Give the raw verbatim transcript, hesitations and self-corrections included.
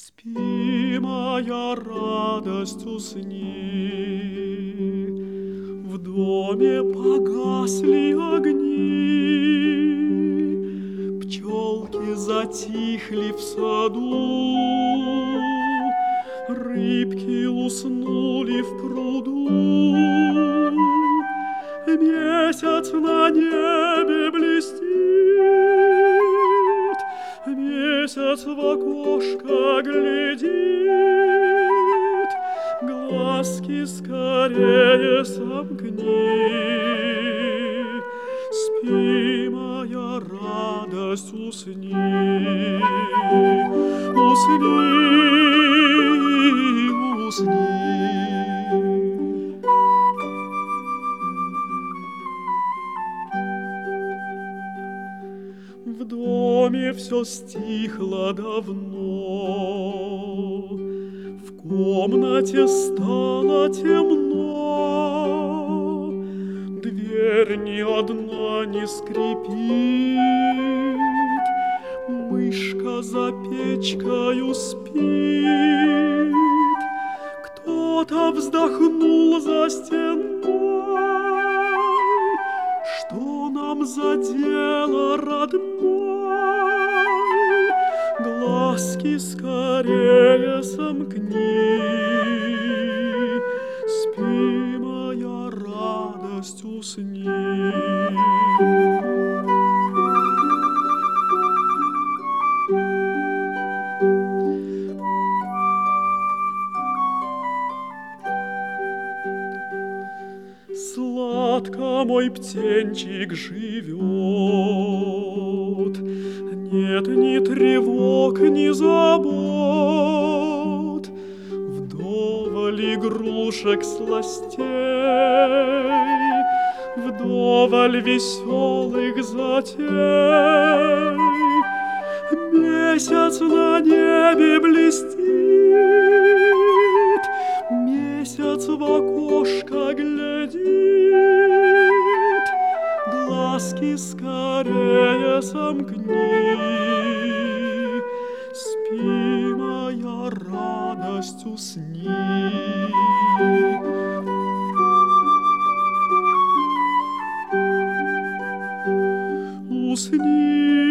Спи, моя радость, усни. В доме погасли огни, пчелки затихли в саду, рыбки уснули в пруду. Месяц на небе блестит, месяц в окошко глядит. Глазки скорее сомкни. Спи, моя радость, усни. Усни, усни. В доме все стихло давно, в комнате стало темно, дверь ни одна не скрипит, мышка за печкою спит. Кто-то вздохнул за стеной: что нам за дело, родной? Глазки скорее сомкни. Спи, моя радость, усни. Сладко мой птенчик живет, нет ни тревог, ни забот. Вдоволь игрушек, сластей, вдоволь веселых затей. Месяц на небе блестит, месяц в окошко глядит. Глазки скорее сомкни. Спи, моя радость, усни. Усни.